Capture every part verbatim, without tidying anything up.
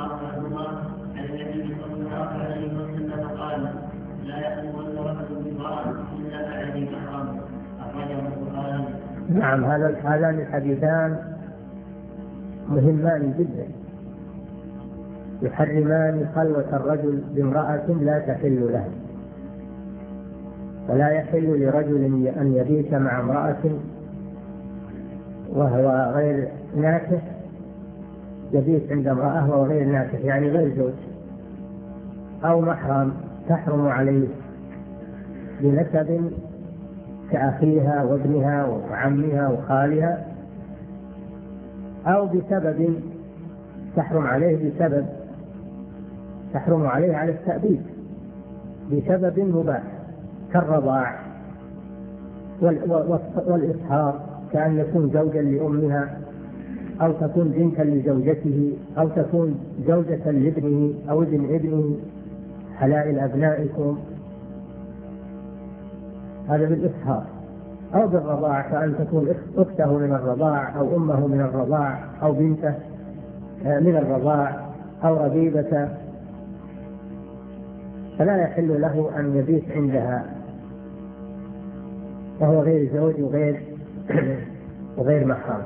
الله عنهما عن النبي صلى الله عليه وسلم قال: لا يأمن رجل بامرأة إلا مع ذي محرم. أخرجه البخاري. نعم، هذا هذان الحديثان مهمان جدا، يحرمان خلوة الرجل بامرأة لا تحل له. ولا يحل لرجل أن يبيت مع امرأة وهو غير ناكح، يبيت عند امرأة وهو غير ناكح يعني غير زوج أو محرم تحرم عليه بنسب كأخيها وابنها وعمها وخالها، أو بسبب تحرم عليه بسبب تحرم عليه على التأبيد بسبب مباح كالرضاع والإصهار، كأن يكون زوجا لأمها أو تكون بنتا لزوجته أو تكون زوجة لابنه أو ابن ابنه حلائل أبنائكم، هذا بالإصهار. أو بالرضاع، كأن تكون أخته من الرضاع أو أمه من الرضاع أو بنته من الرضاع أو ربيبة، فلا يحل له أن يبيت عندها وهو غير زوج وغير وغير محرم،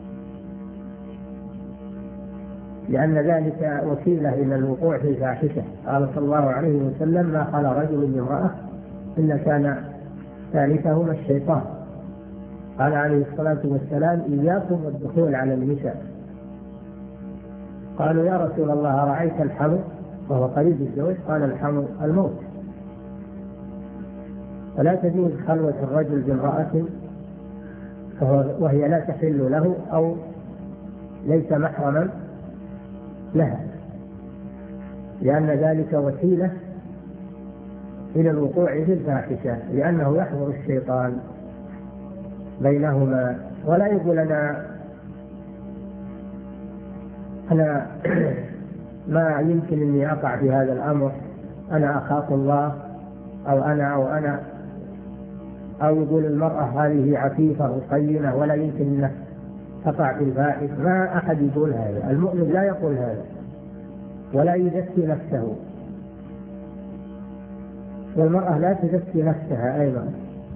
لأن ذلك وسيلة إلى الوقوع في الفاحشة. قال صلى الله عليه وسلم: ما خلا رجل بامرأة إلا كان ثالثهما الشيطان. قال عليه الصلاة والسلام: إياكم والدخول على النساء. قالوا: يا رسول الله، رأيت الحمو وهو قريب الزوج؟ قال: الحمو الموت. فلا تجوز خلوة الرجل بامرأة وهي لا تحل له أو ليس محرما لها، لأن ذلك وسيلة إلى الوقوع في الفاحشة، لأنه يحضر الشيطان بينهما. ولا يقول أنا أنا ما يمكن أني أقع في هذا الأمر، أنا أخاف الله، أو أنا أو أنا أو يقول المرأة هذه عفيفة وقيمة ولا يمكن أن تقع في الفاحش. ما أحد يقول هذا، المؤمن لا يقول هذا ولا يزكي نفسه، والمرأة لا تزكي نفسها أيضا.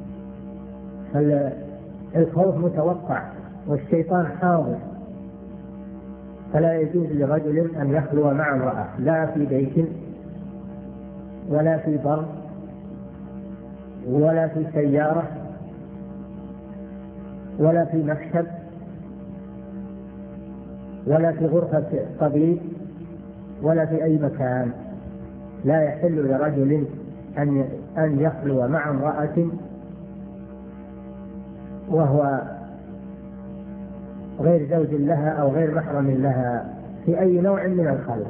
الخوف متوقع والشيطان حاضر، فلا يجوز لرجل أن يخلو مع امرأة لا في بيت ولا في بر ولا في سيارة ولا في مكتب ولا في غرفة طبيب ولا في أي مكان. لا يحل لرجل أن أن يخلو مع امرأة وهو غير زوج لها أو غير محرم لها في أي نوع من الخلوة،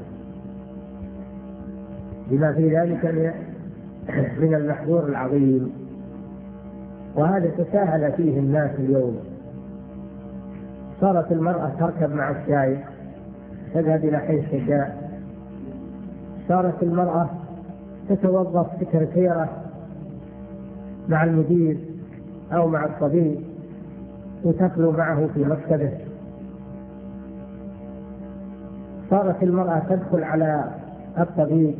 بما في ذلك من المحظور العظيم. وهذا تساهل فيه الناس اليوم. صارت المرأة تركب مع السائق تذهب إلى حيث تشاء، صارت المرأة تتوظف سكرتيرة مع المدير أو مع الطبيب وتخلو معه في مكتبه، صارت المرأة تدخل على الطبيب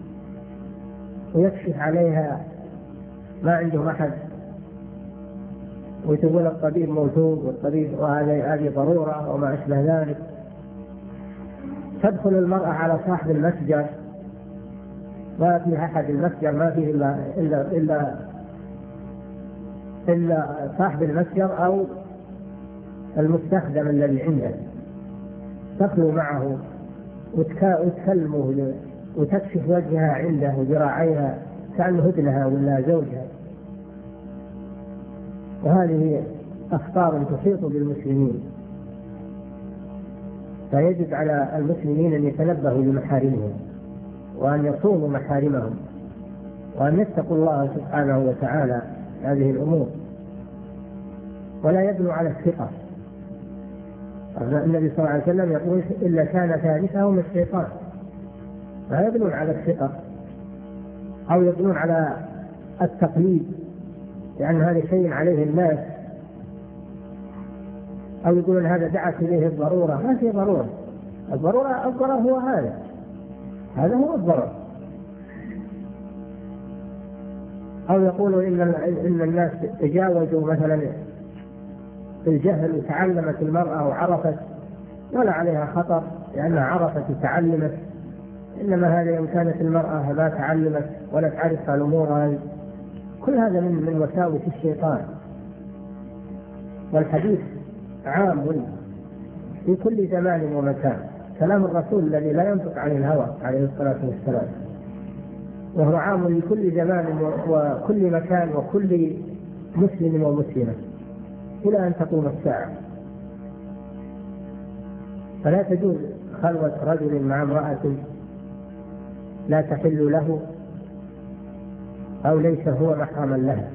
ويكشف عليها ما عنده أحد وتقول الطبيب موجود والطبيب وهذه هذه ضرورة وما أشبه ذلك. تدخل المرأة على صاحب المتجر، ما في أحد المتجر ما فيه إلا إلا إلا إلا صاحب المتجر أو المستخدم الذي عنده، تخلو معه وتكلمه وتكشف وجهها عنده وذراعيها كأنه ابنها ولا زوجها. وهذه أخطار تحيط بالمسلمين، فيجب على المسلمين أن يتنبهوا لمحارمهم وأن يصونوا محارمهم وأن يتقوا الله سبحانه وتعالى هذه الأمور، ولا يبنوا على الثقة. النبي صلى الله عليه وسلم يقول: إلا كان ثالثهم الشيطان. لا يبنون على الثقة أو يبنون على التقليد لأن هذا شيء عليه الناس، أو يقولون هذا دعت إليه الضرورة. ما في ضرورة، الضرر الضرر هو هذا هذا هو الضرر. أو يقولوا إن إن الناس تجاوزوا مثلا الجهل وتعلمت المرأة وعرفت ولا عليها خطر لأنها عرفت وتعلمت، إنما هذا يوم كانت المرأة لا تعلمت ولا تعرف الأمور هذه. كل هذا من من وساوس الشيطان. والحديث عام في كل زمان ومكان، كلام الرسول الذي لا ينطق عن الهوى عليه الصلاة والسلام، وهو عام لكل زمان وكل مكان وكل مسلم ومسلمة إلى أن تقوم الساعة. فلا تجوز خلوة رجل مع امرأة لا تحل له أو ليس هو محرما لها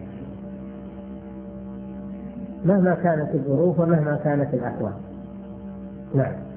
مهما كانت الظروف ومهما كانت الأحوال. نعم.